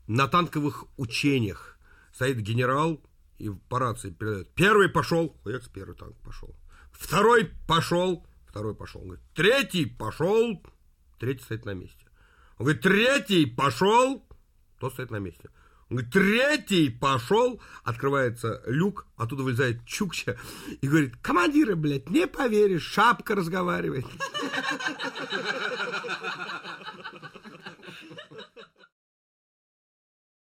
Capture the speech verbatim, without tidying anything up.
на танковых учениях стоит генерал и по рации передает: первый пошел, хуякс, первый танк пошел. Второй пошел, второй пошел. Он говорит: третий пошел, третий стоит на месте. Он говорит: третий пошел, тот стоит на месте. Он говорит: третий пошел, открывается люк, оттуда вылезает Чукча и говорит: командиры, блядь, не поверишь, шапка разговаривает.